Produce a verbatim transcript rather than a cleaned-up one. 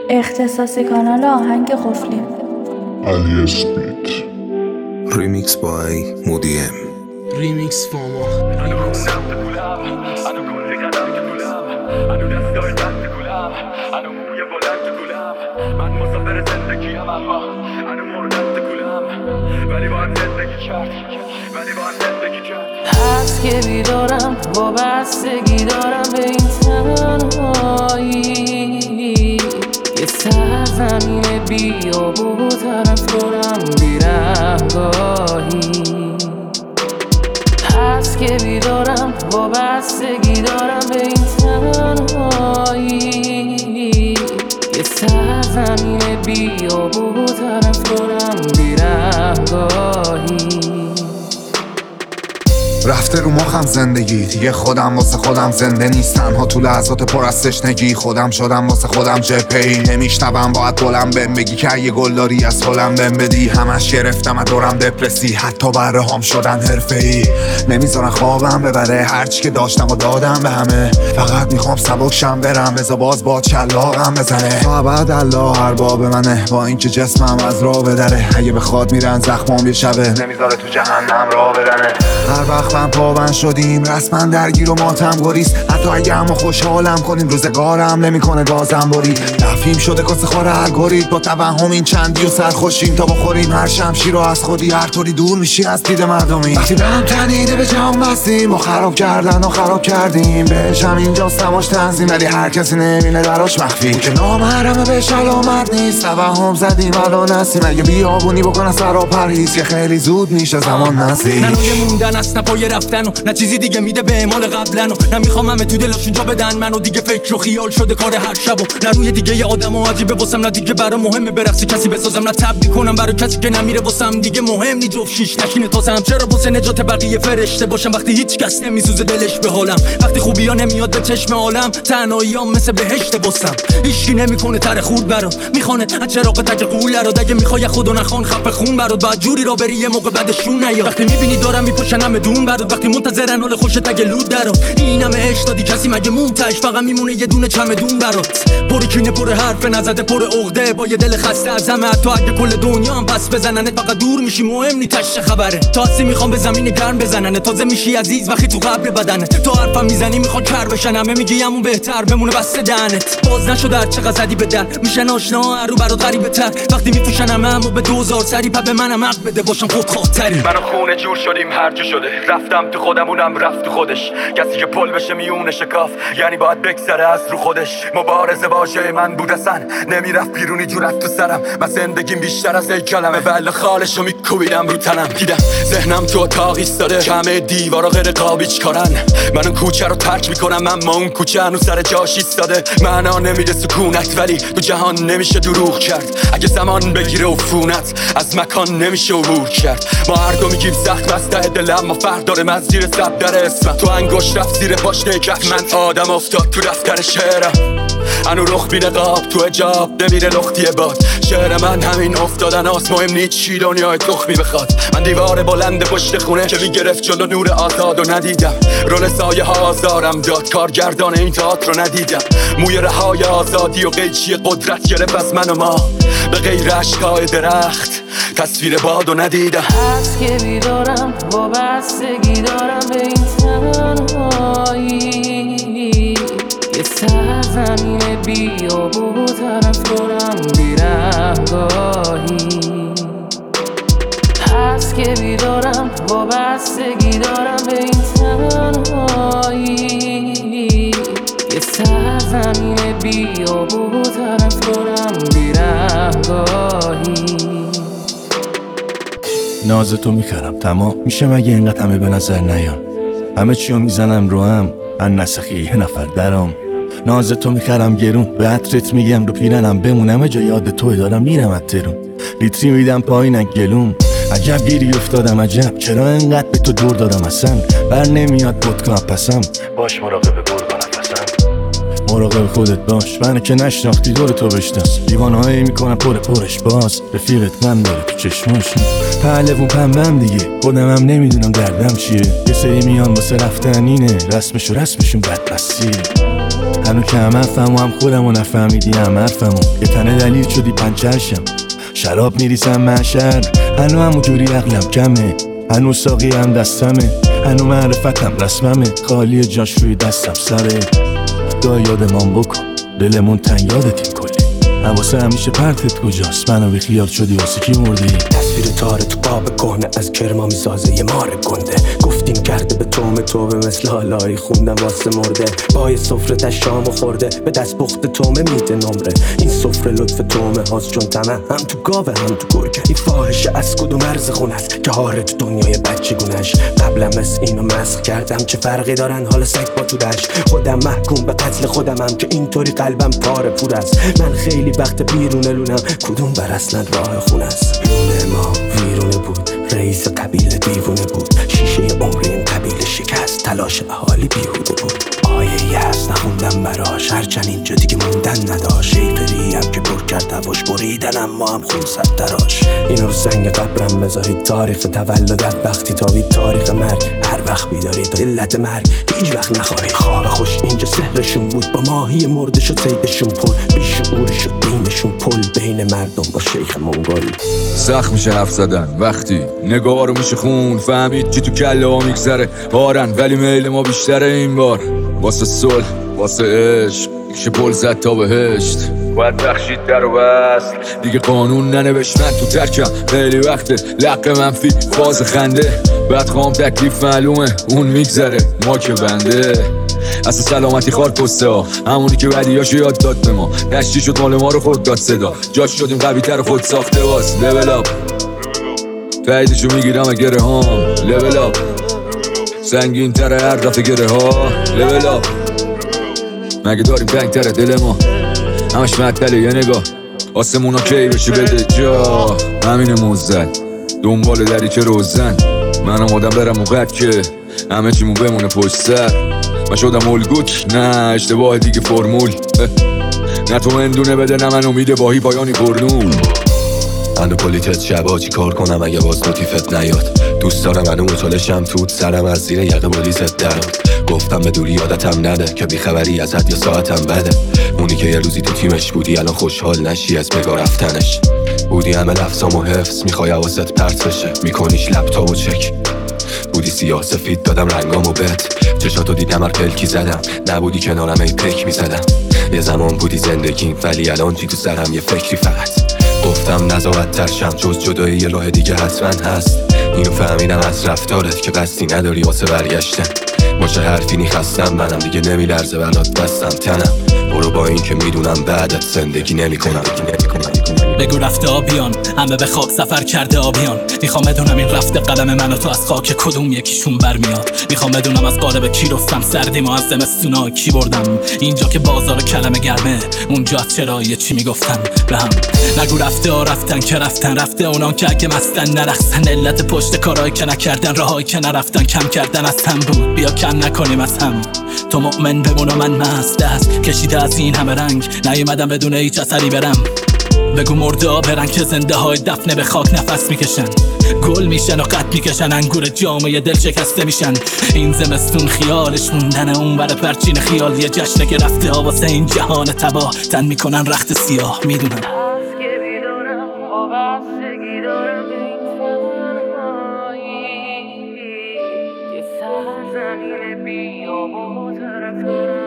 اختصاصی کانال آهنگ قفلی. علی اسپیت. ریمیکس بای مودیم. ریمیکس فاما. من مسافر زندگیم اما هنو مردم کولم ولی باید زندگی کرد ولی باید زندگی کرد هست که بیدارم وابستگی دارم به این تنهایی یه سرزمین بیابون طرف دارم بیرهگاهی هست که بیدارم وابستگی دارم به این تنهایی یه سرزمین بیابون طرف دارم بیرهگاهی رفته رو مخم زندگی دیگه خودم واسه خودم زنده نیستم ها تو لحظات پر از تشنگی خودم شدم واسه خودم جپه‌ای نمیشنوم باید بلند بهم بگی که یه گلداری از پلم بهم بدی همش گرفتم از دورم دپرسی حتی بره هم شدن حرفه‌ای نمیذارن خوابم ببره هرچی که داشتم و دادم به همه فقط میخوام سبکشم برم بذار باز با چلاقم بزنه تا بعد الله ارباب منه با اینکه جسمم از راه بدره اگه بخواد میرن زخمام یه شبه نمیذاره تو جهنم راه بدنه هر وقت من پابند شدیم رسما درگیر و ماتم گریز حتی اگه همو خوشحالم کنیم روزگارم نمیکنه گازم بری دفیم شده کس خور الگوریتم با توهم این چندی و سرخوشیم تا بخوریم هر شمشیر رو از خودی هر طوری دور میشی از دید مردمی وقتی برم تنیده به جام بستیم و خراب کردن و خراب کردیم بهشم اینجا سماش تنظیم ولی هر کسی نمینه دراش مخفی که نامحرمه بهش علامت نیست توهم زدیم الان هستیم اگه بیابونی بکنه سر و پریز که خیلی زود میشه زمان نزدیک ننوی موندن است نه پای رفتن و نه چیزی دیگه میده به اعمال قبلن و نه میخوام همه تو دلشون جا بدن منو دیگه فکر و خیال شده کار هر شب و نه روی دیگه ی آدم و عجیبه واسم نه دیگه برا مهمه برقص کسی بسازم نه تبدیل کنم برای کسی که نمیره واسم دیگه مهم نی جفت شیش نشینه تازم چرا واسه نجات بقیه فرشته باشم وقتی هیچ کس نمیسوزه دلش به حالم وقتی خوبیا نمیاد به چشم عالم تنهاییام مثل بهشت باسم هیچکی نمیکنه تر خورد برات میخونه از چراغ تک قوله رو اگه میخوای خودو نخوان خفه خون برات بعد جوری را بری یه موقع بعدشون نیا وقتی میبینی دارم میپوشنم بدون برات وقتی منتظرن حال خوشت اگه لود درات این همه عشق دادی کسی مگه مونتش فقط میمونه یه دونه چمدون برات پر کینه پر حرف نزده پر عقده با یه دل خسته از همه حتی اگه کل دنیا هم پس بزننت فقط دور میشی مهم نی تش خبره تا هستی میخوام به زمین گرم بزنن تازه میشی عزیز وقتی تو قبر بدنه تا حرفم میزنی میخوان کر بشن همه میگی همون بهتر بمونه بسته دهنت باز نشد هر چقدر زدی به در میشن آشنا رو برات غریبه تر وقتی میپوشن همه همو به دوزار سری پا به منم حق بده باشم خود خاطری منو خونه جور شدیم هر جو شده رفتم تو خودمونم رفت تو خودش کسی که پل بشه میونه شکاف یعنی باید بگذره از رو خودش مبارزه باشه من بود اصلا نمیرفت بیرونی جورت تو سرم من زندگیم بیشتر از ای کلمه ولی خالشو میکوبیدم رو تنم دیدم ذهنم تو اتاق ایستاده کمه دیوارا غیر قابیچ کارن من اون کوچه رو ترک میکنم اما اون کوچه هنوز سر جاش ایستاده معنا نمیده سکونت ولی تو جهان نمیشه دروغ کرد اگه زمان بگیره عفونت از مکان نمیشه عبور کرد ما هر دو میگیم زخم از ته دلم ما فرق داره از زیر سب در اسمم تو انگشت رفت زیر پاشنه کف من آدم افتاد تو دفتر شعرم انو رخ بی نقاب تو حجاب نمیره لختی باد شعر من همین افتادن آس مهم نیست چی دنیای تخمی بخواد من دیوار بلند پشت خونه که میگرفت جلو نور آزاد و ندیدم رول سایه ها آزارم داد کارگردان این تئاتر رو ندیدم موی رهای آزادی و قیچی قدرت گرفت از من و ما به غیر عشقای درخت تصویر باد و ندیدم هست که بیدارم وابستگی دارم به این تنهایی یه سرزمین بیابون طرف دارم بیرهگاهی هست که بیدارم وابستگی دارم به این تنهایی یه سرزمین بیابون طرف دارم بیرهگاهی ناز تو میکرم تمام میشه مگه اینقدر همه به نظر نیان همه چیو میزنم رو هم ان نسخی یه نفر درام ناز تو میکرم گرون به عطرت میگم رو پیرنم بمونم جا یاد توی دارم میرم از ترون لیتری میدم پایین گلوم عجب گیری افتادم عجب چرا اینقدر به تو دور دادم اصلا بر نمیاد ودکا پسم باش مراقب گرگا نفسم مراقب خودت باش منو که نشناختی دور تو بشتم دیوانهایی میکنم پر پرش باز رفیقت من داره تو چشماش پهلوون پنبم دیگه، خودم هم نمیدونم دردم چیه. یه سری میان واسه رفتن اینه، رسمش و رسمشون بدبستیه. هنو که هم حرفم و هم خودم و نفهمیدی هم حرفمو، یه تنه دلیل شدی پنچرشم، شراب میریسم محشر. هنو همون جوری عقلم کمه، هنو ساقی هم دستمه، هنو معرفتم رسممه، خالی جاش روی دستم سره. دا یادمان بکن دلمون تن یادتیم کلی، حواسه همیشه پرتت کجاست، منو بی خیال شدی واسه کی مردی. تصویر تاره تو قاب کهنه از کرما میسازه یه مار گنده، گفتیم کرده به توم توبه مثل حالایی خوندم واسه مرده. پای سفره تش شامو خورده به دست پخت تومه میده نمره، این سفره لطف تومه هاست چون تمه هم تو گاوه هم تو گرگه. این فاحشه از کدوم مرز خون است که هاره تو دنیای بچه گونش. قبلم از اینو مسخ کردم چه فرقی دارن حالا سگ با تو دش. خودم محکوم به قتل خودم هم که اینطوری قلبم پاره پور است. من خیلی وقت بیرون لونم کدوم بر اصلا راه خون است. لونه ما ویرونه بود، رئیس قبیله دیوونه بود، شیشه عمر این قبیله شکست، تلاش اهالی بیهوده بود. آیه یه هست نخوندم براش، هرچند اینجا دیگه موندن نداشت. شیفری هم که پر کرد هواش بریدن اما هم خون سد دراش. اینو رو سنگ قبرم بذارید، تاریخ تولدت وقتی تابید، تاریخ مرگ هر وقت بیدارید، علت مرگ هیچ وقت نخواهید. خواب خوش اینجا سحرشون بود، با ماهی مرده شد سیدشون پر، بیشعور شد دینشون پل بین مردم با شیخ منگولی. سخت میشه حرف زدن وقتی نگاه رو میشه خون، فهمید چی تو کله ها میگذره بارن، ولی میل ما بیشتره این بار. واسه صلح واسه عشق میشه پل زد تا بهشت، باید بخشید در و بست دیگه قانون ننوشت. من تو ترکم خیلی وقته لق منفی فاز خنده، بعد خوام تکلیف معلومه اون میگذره ما که بنده. اصلا سلامتی خار کسته ها همونی که ودیاشو یاد داد به ما، دشتی شد مال ما رو خود داد صدا، جاش شدیم قوی تر خود ساخته باز. لول اپ تاییدشو میگیرم گره هام، لول اپ سنگین تره هر دفعه گره ها. لول اپ مگه داریم تنگ تره دل ما، همش مطله یه نگاه آسمون ها کی بشه بده جا. همین موزد دنبال دری که روزن، منم آدم برم موقت که همه چیمون بمونه پشت سر. من شدم الگوک نه اشتباه دیگه فرمول، نه تو اندونه بده نه من امیده باهی پایانی پرنول. اندو کلیتت شبا چی کار کنم اگه باز نوتیفت نیاد، دوست دارم منو مطالشم توت سرم از زیر یقه بولیزت درد. گفتم به دوری یادتم نده که بیخبری ازت یا ساعتم بده، اونی که یه روزی تو تیمش بودی الان خوشحال نشی از بگا رفتنش. بودی همه لفظام و حفظ میخوای حواست پرت بشه، میکنیش لپتاپ و چک. بودی سیاه سفید دادم رنگامو بهت، چشاتو دیدم هر پلکی زدم، نبودی کنارم ای پک میزدم. یه زمان بودی زندگیم ولی الان چی تو سرم یه فکری فقط. گفتم نزاعت ترشم جز جدایی یه راه دیگه حتما هست، اینو فهمیدم از رفتارت که قصدی نداری واسه برگشتن. باشه حرفی نیخستم منم دیگه نمیلرزه برات دستم تنم، برو با این که میدونم بعدت زندگی نمیکنم. بگو رفته آبیان همه به خواب سفر کرده آبیان، میخوام بدونم این رفته قلم من و تو از خاک کدوم یکیشون برمیاد. میخوام بدونم از قالب کی رفتم سردی ما از زمستونا کی بردم، اینجا که بازار کلمه گرمه اونجا چرا یه چی میگفتن به هم. نگو رفته ها رفتن که رفتن، رفته اونان که اگه مستن نرخصن، علت پشت کارهایی که نکردن راهایی که نرفتن کم کردن از هم بود، بیا کم نکنیم از هم. تو مؤمن بمون و من مست دست کشیده از این همه رنگ، نیومدم بدون هیچ اثری برم. بگو مرده ها برن که زنده های دفنه به خاک نفس میکشن، گل میشن و قد میکشن، انگور جامعه دل شکسته میشن. این زمستون خیالش موندن اون بر پرچین خیال، یه جشنه که رفته ها واسه این جهان تباه، تن میکنن رخت سیاه. میدونم زمین بیابون طرف